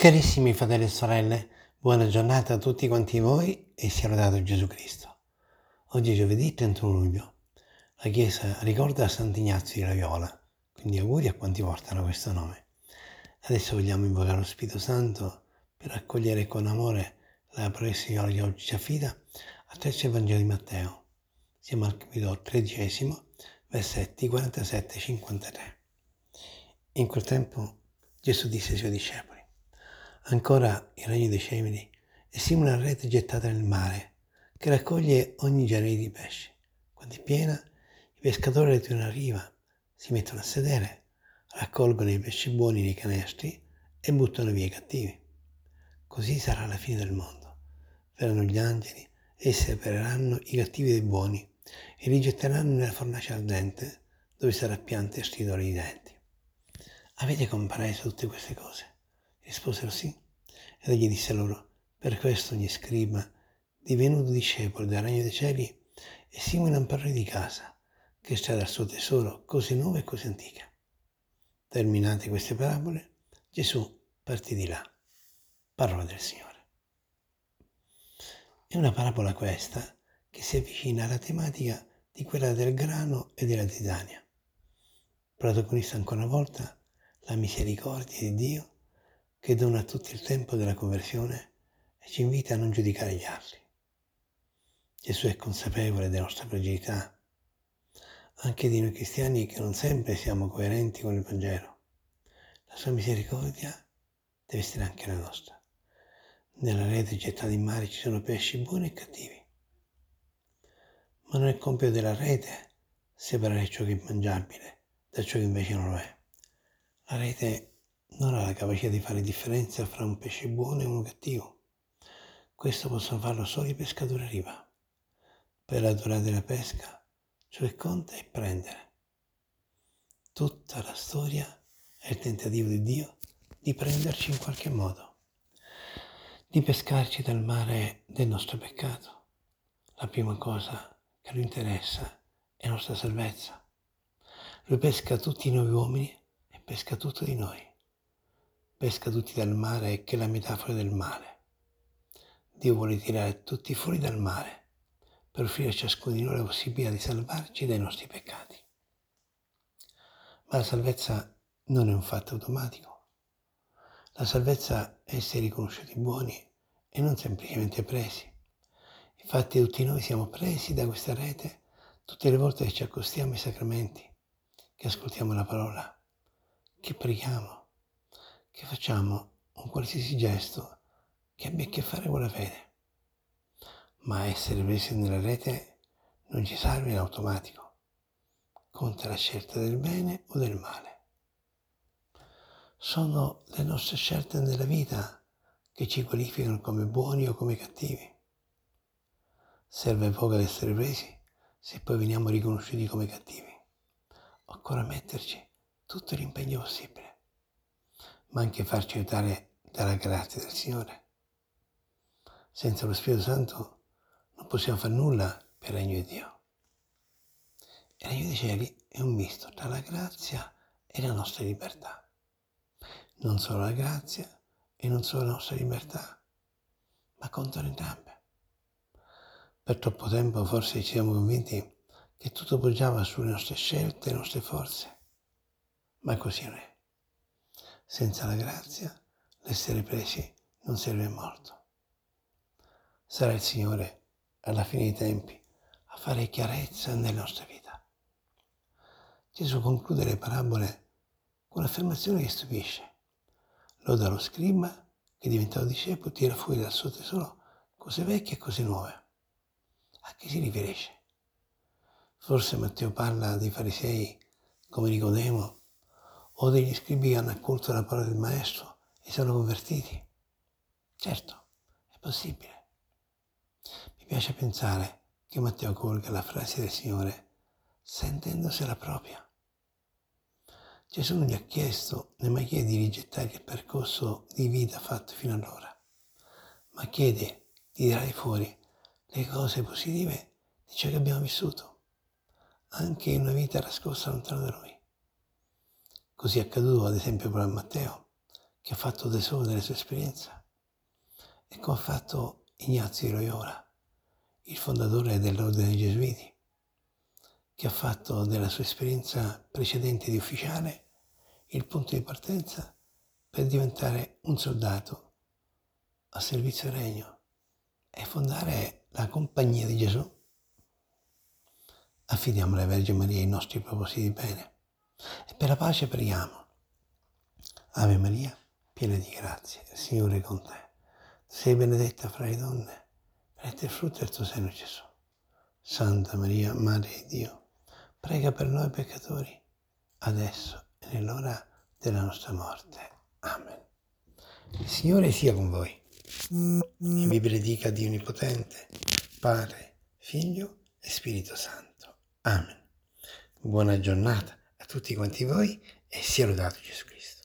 Carissimi fratelli e sorelle, buona giornata a tutti quanti voi e sia lodato Gesù Cristo. Oggi è giovedì 31 luglio. La Chiesa ricorda Sant'Ignazio di Loyola, quindi auguri a quanti portano questo nome. Adesso vogliamo invocare lo Spirito Santo per accogliere con amore la promessa che oggi ci affida attraverso il Vangelo di Matteo. Siamo al capitolo 13, versetti 47-53. In quel tempo Gesù disse ai suoi discepoli: ancora il regno dei cieli è simile a una rete gettata nel mare, che raccoglie ogni genere di pesci. Quando è piena, i pescatori la tirano a riva, si mettono a sedere, raccolgono i pesci buoni nei canestri e buttano via i cattivi. Così sarà la fine del mondo. Verranno gli angeli e separeranno i cattivi dai buoni e li getteranno nella fornace ardente, dove sarà pianto e stridore di denti. Avete compreso tutte queste cose? Risposero sì. Ed egli disse loro: per questo ogni scriba, divenuto discepolo del regno dei cieli, è simile a un padrone di casa, che estrae dal suo tesoro cose nuove e cose antiche. Terminate queste parabole, Gesù partì di là. Parola del Signore. È una parabola questa che si avvicina alla tematica di quella del grano e della zizzania. Protagonista ancora una volta la misericordia di Dio, che dona a tutti il tempo della conversione e ci invita a non giudicare gli altri. Gesù è consapevole della nostra fragilità, anche di noi cristiani che non sempre siamo coerenti con il Vangelo. La sua misericordia deve essere anche la nostra. Nella rete gettata in mare ci sono pesci buoni e cattivi, ma non è compito della rete separare ciò che è mangiabile da ciò che invece non lo è. La rete non ha la capacità di fare differenza fra un pesce buono e uno cattivo. Questo possono farlo solo i pescatori a riva. Per la durata della pesca, ciò che conta è prendere. Tutta la storia è il tentativo di Dio di prenderci in qualche modo, di pescarci dal mare del nostro peccato. La prima cosa che lui interessa è la nostra salvezza. Lui pesca tutti i nuovi uomini e pesca tutto di noi. Pesca tutti dal mare, che è la metafora del male. Dio vuole tirare tutti fuori dal mare per offrire a ciascuno di noi la possibilità di salvarci dai nostri peccati. Ma la salvezza non è un fatto automatico. La salvezza è essere riconosciuti buoni e non semplicemente presi. Infatti tutti noi siamo presi da questa rete tutte le volte che ci accostiamo ai sacramenti, che ascoltiamo la parola, che preghiamo, che facciamo un qualsiasi gesto che abbia a che fare con la fede. Ma essere presi nella rete non ci salva in automatico. Conta la scelta del bene o del male. Sono le nostre scelte nella vita che ci qualificano come buoni o come cattivi. Serve poco ad essere presi se poi veniamo riconosciuti come cattivi. Occorre metterci tutto l'impegno possibile, ma anche farci aiutare dalla grazia del Signore. Senza lo Spirito Santo non possiamo fare nulla per il regno di Dio. Il regno dei cieli è un misto tra la grazia e la nostra libertà. Non solo la grazia e non solo la nostra libertà, ma contano entrambe. Per troppo tempo forse ci siamo convinti che tutto poggiava sulle nostre scelte e le nostre forze, ma così non è. Senza la grazia, l'essere presi non serve a molto. Sarà il Signore, alla fine dei tempi, a fare chiarezza nella nostra vita. Gesù conclude le parabole con un'affermazione che stupisce. Loda lo scriba che diventato discepolo tira fuori dal suo tesoro cose vecchie e cose nuove. A chi si riferisce? Forse Matteo parla dei farisei come Nicodemo o degli scribi che hanno accolto la parola del maestro e sono convertiti? Certo, è possibile. Mi piace pensare che Matteo colga la frase del Signore sentendosela propria. Gesù non gli ha chiesto né mai chiede di rigettare il percorso di vita fatto fino ad ora, ma chiede di tirare fuori le cose positive di ciò che abbiamo vissuto, anche in una vita nascosta lontano da noi. Così è accaduto ad esempio per Matteo, che ha fatto tesoro della sua esperienza e come ha fatto Ignazio di Loyola, il fondatore dell'Ordine dei Gesuiti, che ha fatto della sua esperienza precedente di ufficiale il punto di partenza per diventare un soldato a servizio del Regno e fondare la Compagnia di Gesù. Affidiamo alla Vergine Maria i nostri propositi di bene e per la pace preghiamo. Ave Maria, piena di grazia, il Signore è con te. Sei benedetta fra le donne, benedetto il frutto del tuo seno, Gesù. Santa Maria, Madre di Dio, prega per noi peccatori, adesso e nell'ora della nostra morte. Amen. Il Signore sia con voi e vi benedica Dio Onnipotente, Padre, Figlio e Spirito Santo. Amen. Buona giornata a tutti quanti voi e sia lodato Gesù Cristo.